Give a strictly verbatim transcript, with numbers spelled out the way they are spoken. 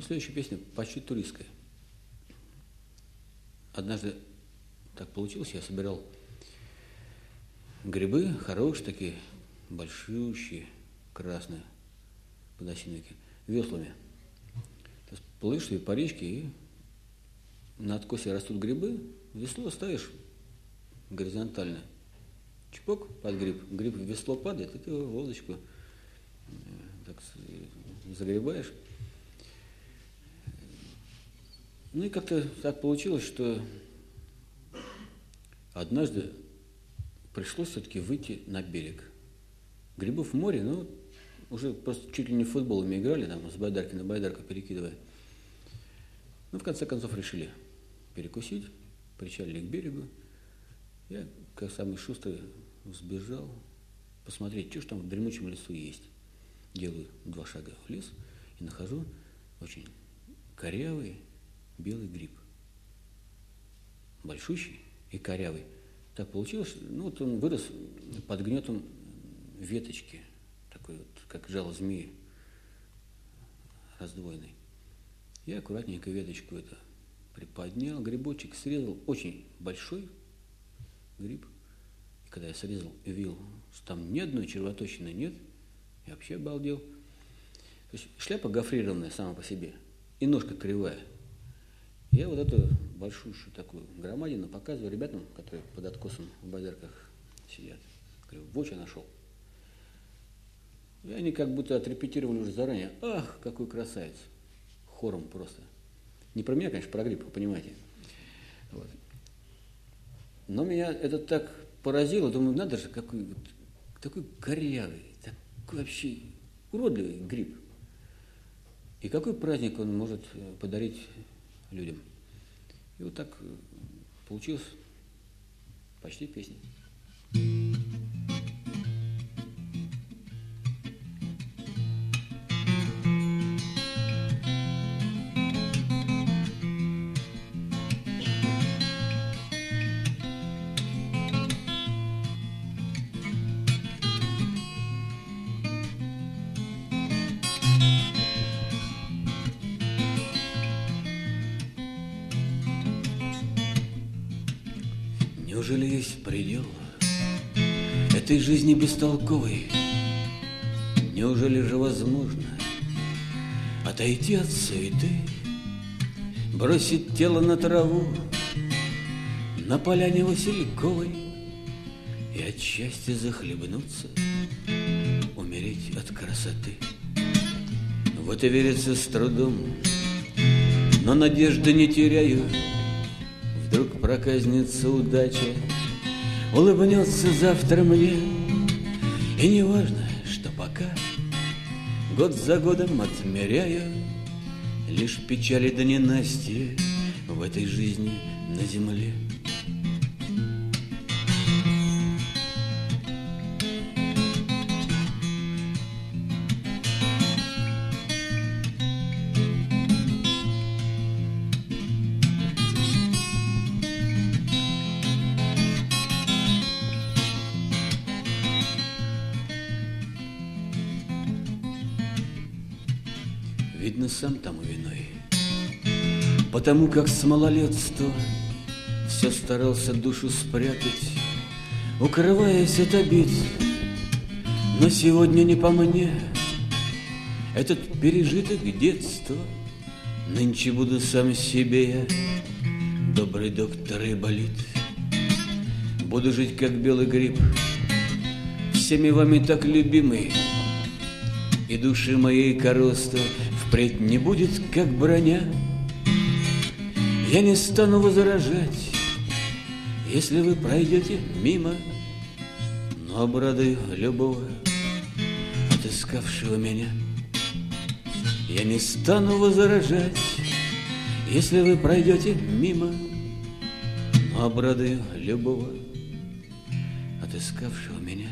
Ну, следующая песня почти туристская. Однажды так получилось, я собирал грибы, хорошие такие, большущие, красные, подосиновики, веслами. То есть плывешь себе по речке, и на откосе растут грибы, весло ставишь горизонтально. Чпок под гриб, гриб в весло падает, и ты его в лодочку так загребаешь. Ну и как-то так получилось, что однажды пришлось все-таки выйти на берег. Грибов в море, ну, уже просто чуть ли не в футбол мы играли, там, с байдарки на байдарку перекидывая. Ну, в конце концов, решили перекусить, причалили к берегу. Я, как самый шустрый, сбежал посмотреть, что ж там в дремучем лесу есть. Делаю два шага в лес и нахожу очень корявый белый гриб. Большущий и корявый. Так получилось, ну вот он вырос под гнетом веточки, такой вот, как жало змеи, раздвоенный. Я аккуратненько веточку это приподнял, грибочек срезал, очень большой гриб. И когда я срезал и видел, что там ни одной червоточины нет, я вообще обалдел. То есть шляпа гофрированная сама по себе и ножка кривая. Я вот эту большую такую громадину показываю ребятам, которые под откосом в байдарках сидят. Говорю, вот что нашел. И они как будто отрепетировали уже заранее. Ах, какой красавец. Хором просто. Не про меня, конечно, про гриб, вы понимаете. Вот. Но меня это так поразило. Думаю, надо же, какой вот, такой корявый, такой вообще уродливый гриб. И какой праздник он может подарить людям. И вот так получилось почти песня. Неужели есть предел этой жизни бестолковой? Неужели же возможно отойти от суеты, бросить тело на траву, на поляне васильковой и от счастья захлебнуться, умереть от красоты? В это верится с трудом, но надежды не теряю. Вдруг проказнется удача, улыбнется завтра мне. И не важно, что пока год за годом отмеряю, лишь печали да ненастья в этой жизни на земле. Видно, сам тому виной, потому как с малолетства все старался душу спрятать, укрываясь от обид. Но сегодня не по мне этот пережиток детства. Нынче буду сам себе я, добрый доктор Айболит. Буду жить, как белый гриб, всеми вами так любимый, и души моей коросту впредь не будет, как броня. Я не стану возражать, если вы пройдете мимо, но обрадую любого, отыскавшего меня. Я не стану возражать, если вы пройдете мимо, но обрадую любого, отыскавшего меня.